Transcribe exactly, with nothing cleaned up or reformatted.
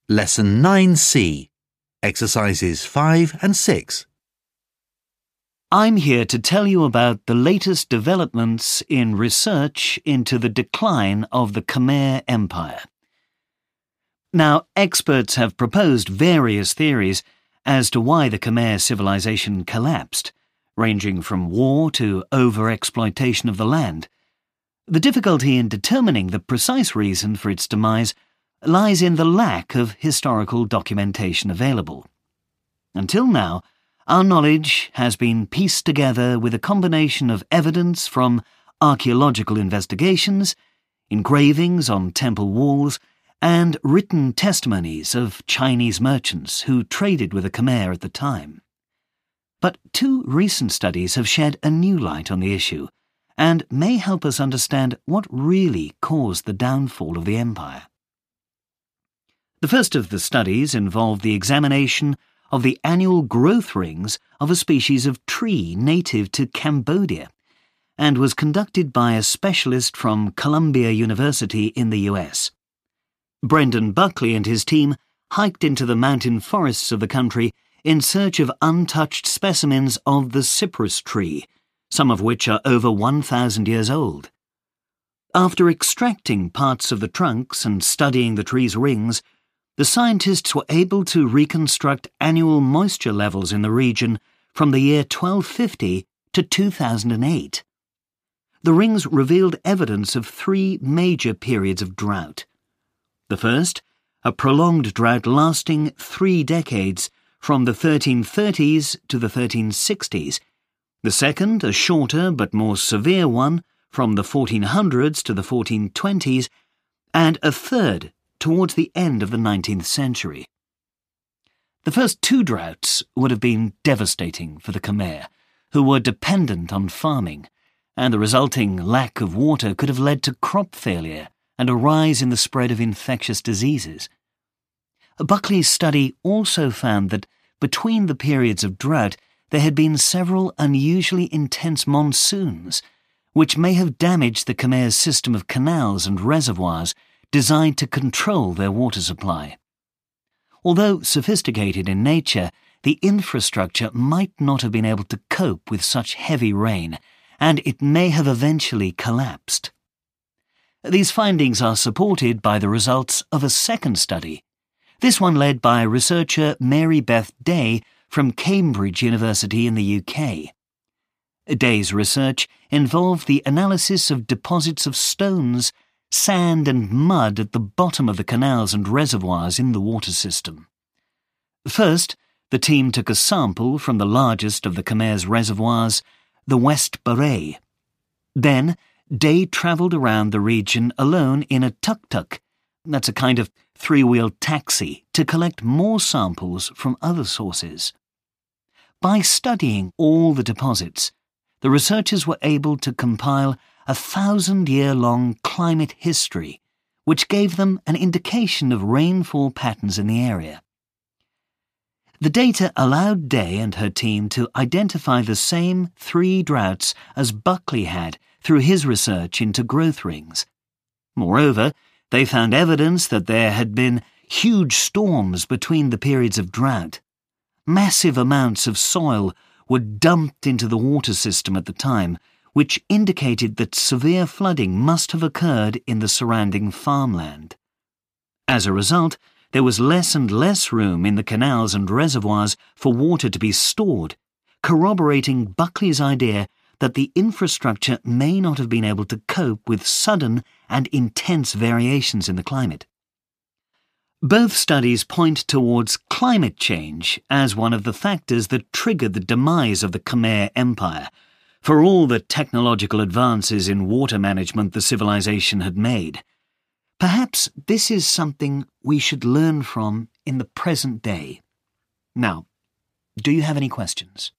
Lesson nine C, Exercises five and six. I'm here to tell you about the latest developments in research into the decline of the Khmer Empire. Now, experts have proposed various theories as to why the Khmer civilization collapsed, ranging from war to over-exploitation of the land. The difficulty in determining the precise reason for its demise lies in the lack of historical documentation available. Until now, our knowledge has been pieced together with a combination of evidence from archaeological investigations, engravings on temple walls, and written testimonies of Chinese merchants who traded with the Khmer at the time. But two recent studies have shed a new light on the issue and may help us understand what really caused the downfall of the empire. The first of the studies involved the examination of the annual growth rings of a species of tree native to Cambodia and was conducted by a specialist from Columbia University in the U S. Brendan Buckley and his team hiked into the mountain forests of the country in search of untouched specimens of the cypress tree, some of which are over one thousand years old. After extracting parts of the trunks and studying the tree's rings, the scientists were able to reconstruct annual moisture levels in the region from the year twelve fifty to two thousand eight. The rings revealed evidence of three major periods of drought. The first, a prolonged drought lasting three decades from the thirteen thirties to the thirteen sixties. The second, a shorter but more severe one from the fourteen hundreds to the fourteen twenties, and a third towards the end of the nineteenth century. The first two droughts would have been devastating for the Khmer, who were dependent on farming, and the resulting lack of water could have led to crop failure and a rise in the spread of infectious diseases. Buckley's study also found that between the periods of drought there had been several unusually intense monsoons, which may have damaged the Khmer's system of canals and reservoirs designed to control their water supply. Although sophisticated in nature, the infrastructure might not have been able to cope with such heavy rain, and it may have eventually collapsed. These findings are supported by the results of a second study, this one led by researcher Mary Beth Day from Cambridge University in the U K. Day's research involved the analysis of deposits of stones, sand and mud at the bottom of the canals and reservoirs in the water system. First, the team took a sample from the largest of the Khmer's reservoirs, the West Baray. Then, Day travelled around the region alone in a tuk-tuk, that's a kind of three-wheeled taxi, to collect more samples from other sources. By studying all the deposits, the researchers were able to compile a thousand-year-long climate history, which gave them an indication of rainfall patterns in the area. The data allowed Day and her team to identify the same three droughts as Buckley had through his research into growth rings. Moreover, they found evidence that there had been huge storms between the periods of drought. Massive amounts of soil were dumped into the water system at the time, which indicated that severe flooding must have occurred in the surrounding farmland. As a result, there was less and less room in the canals and reservoirs for water to be stored, corroborating Buckley's idea that the infrastructure may not have been able to cope with sudden and intense variations in the climate. Both studies point towards climate change as one of the factors that triggered the demise of the Khmer Empire, for all the technological advances in water management the civilization had made. Perhaps this is something we should learn from in the present day. Now, do you have any questions?